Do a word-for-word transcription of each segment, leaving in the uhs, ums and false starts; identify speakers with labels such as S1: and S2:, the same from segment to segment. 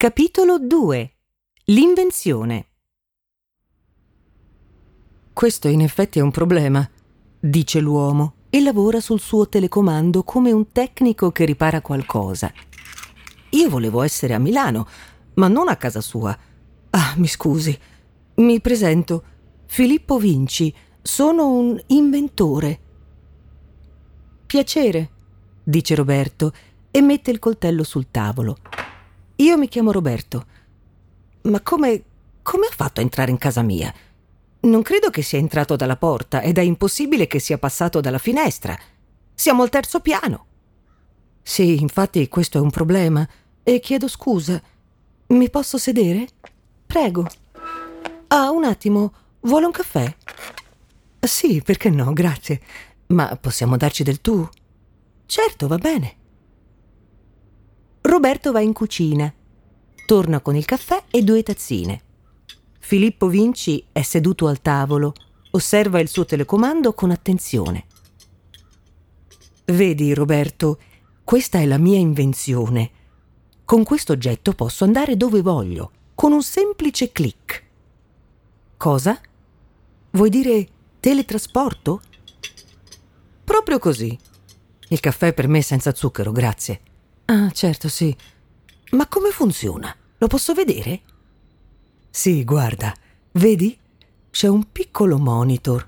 S1: Capitolo due. L'invenzione. Questo in effetti è un problema, dice l'uomo, e lavora sul suo telecomando come un tecnico che ripara qualcosa. Io volevo essere a Milano, ma non a casa sua. Ah, mi scusi. Mi presento. Filippo Vinci. Sono un inventore. Piacere, dice Roberto e mette il coltello sul tavolo. Io mi chiamo Roberto. Ma come... come ha fatto a entrare in casa mia? Non credo che sia entrato dalla porta ed è impossibile che sia passato dalla finestra. Siamo al terzo piano. Sì, infatti questo è un problema e chiedo scusa. Mi posso sedere? Prego. Ah, un attimo. Vuole un caffè? Sì, perché no, grazie. Ma possiamo darci del tu? Certo, va bene. Roberto va in cucina. Torna con il caffè e due tazzine. Filippo Vinci è seduto al tavolo, osserva il suo telecomando con attenzione. Vedi, Roberto, questa è la mia invenzione. Con questo oggetto posso andare dove voglio, con un semplice click. Cosa? Vuoi dire teletrasporto? Proprio così. Il caffè per me è senza zucchero, grazie. Ah, certo, sì. Ma come funziona? Lo posso vedere? Sì, guarda. Vedi? C'è un piccolo monitor.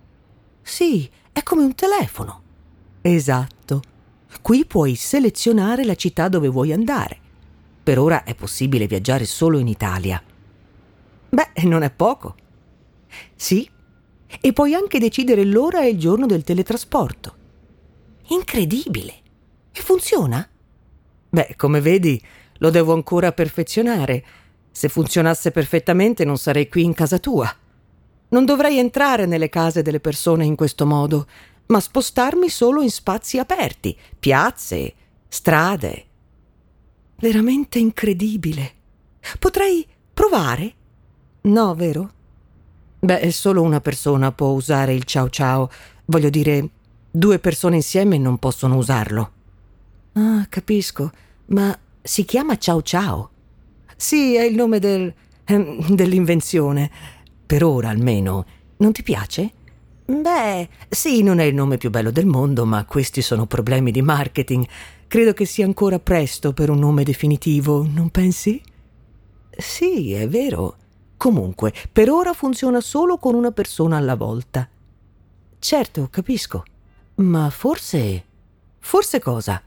S1: Sì, è come un telefono. Esatto. Qui puoi selezionare la città dove vuoi andare. Per ora è possibile viaggiare solo in Italia. Beh, non è poco. Sì, e puoi anche decidere l'ora e il giorno del teletrasporto. Incredibile! E funziona? Beh, come vedi, lo devo ancora perfezionare. Se funzionasse perfettamente non sarei qui in casa tua. Non dovrei entrare nelle case delle persone in questo modo, ma spostarmi solo in spazi aperti, piazze, strade. Veramente incredibile. Potrei provare? No, vero? Beh, solo una persona può usare il ciao ciao. Voglio dire, due persone insieme non possono usarlo. Ah, capisco. Ma si chiama ciao ciao? Sì, è il nome del... ehm, dell'invenzione. Per ora, almeno. Non ti piace? Beh, sì, non è il nome più bello del mondo, ma questi sono problemi di marketing. Credo che sia ancora presto per un nome definitivo, non pensi? Sì, è vero. Comunque, per ora funziona solo con una persona alla volta. Certo, capisco. Ma forse... Forse cosa?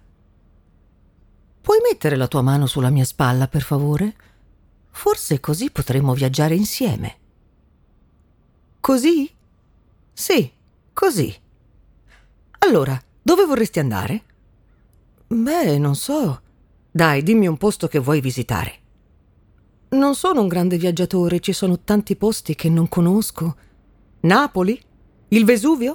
S1: Puoi mettere la tua mano sulla mia spalla, per favore? Forse così potremmo viaggiare insieme. Così? Sì, così. Allora, dove vorresti andare? Beh, non so. Dai, dimmi un posto che vuoi visitare. Non sono un grande viaggiatore, ci sono tanti posti che non conosco. Napoli? Il Vesuvio?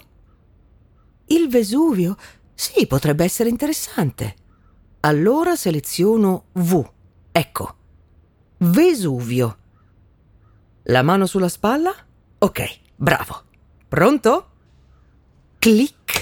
S1: Il Vesuvio? Sì, potrebbe essere interessante. Allora seleziono V. Ecco. Vesuvio. La mano sulla spalla? Ok, bravo. Pronto? Clic.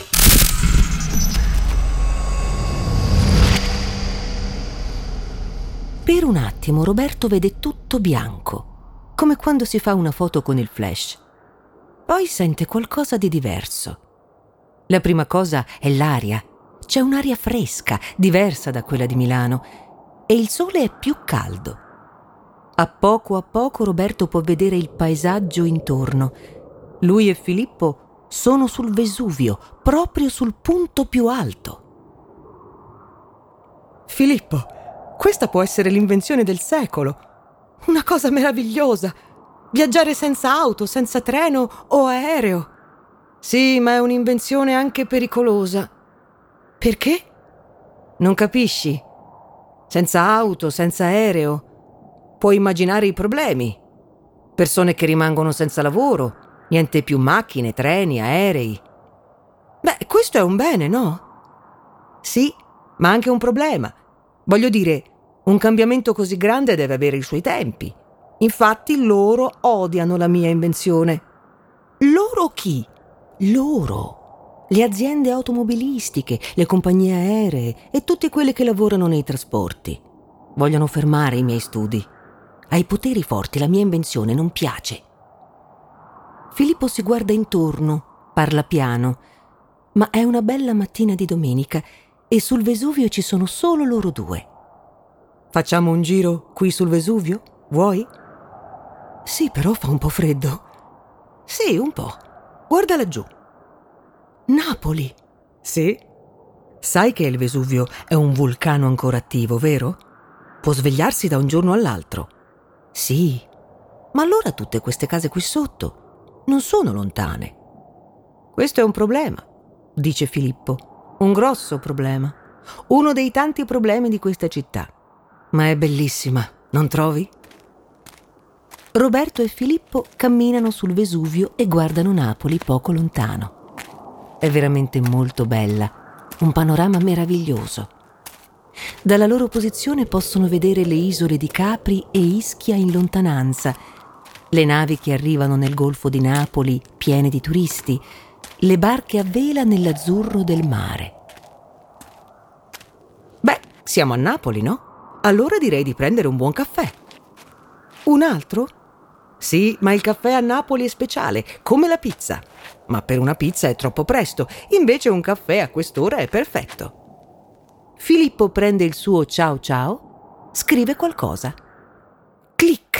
S1: Per un attimo Roberto vede tutto bianco, come quando si fa una foto con il flash. Poi sente qualcosa di diverso. La prima cosa è l'aria. C'è un'aria fresca, diversa da quella di Milano, e il sole è più caldo. A poco a poco Roberto può vedere il paesaggio intorno. Lui e Filippo sono sul Vesuvio, proprio sul punto più alto. Filippo, questa può essere l'invenzione del secolo. Una cosa meravigliosa. Viaggiare senza auto, senza treno o aereo. Sì, ma è un'invenzione anche pericolosa. Perché? Non capisci? Senza auto, senza aereo. Puoi immaginare i problemi. Persone che rimangono senza lavoro, niente più macchine, treni, aerei. Beh, questo è un bene, no? Sì, ma anche un problema. Voglio dire, un cambiamento così grande deve avere i suoi tempi. Infatti loro odiano la mia invenzione. Loro chi? Loro. Le aziende automobilistiche, le compagnie aeree e tutte quelle che lavorano nei trasporti. Vogliono fermare i miei studi. Hai poteri forti, la mia invenzione non piace. Filippo si guarda intorno, parla piano, ma è una bella mattina di domenica e sul Vesuvio ci sono solo loro due. Facciamo un giro qui sul Vesuvio? Vuoi? Sì, però fa un po' freddo. Sì, un po'. Guarda laggiù. Napoli. Sì. Sai che il Vesuvio è un vulcano ancora attivo, vero? Può svegliarsi da un giorno all'altro. Sì. Ma allora tutte queste case qui sotto non sono lontane. Questo è un problema, dice Filippo. Un grosso problema. Uno dei tanti problemi di questa città. Ma è bellissima, non trovi? Roberto e Filippo camminano sul Vesuvio e guardano Napoli poco lontano. È veramente molto bella, un panorama meraviglioso. Dalla loro posizione possono vedere le isole di Capri e Ischia in lontananza, le navi che arrivano nel Golfo di Napoli piene di turisti, le barche a vela nell'azzurro del mare. Beh, siamo a Napoli, no? Allora direi di prendere un buon caffè. Un altro? Sì, ma il caffè a Napoli è speciale, come la pizza. Ma per una pizza è troppo presto, invece un caffè a quest'ora è perfetto. Filippo prende il suo ciao ciao, scrive qualcosa. Clic!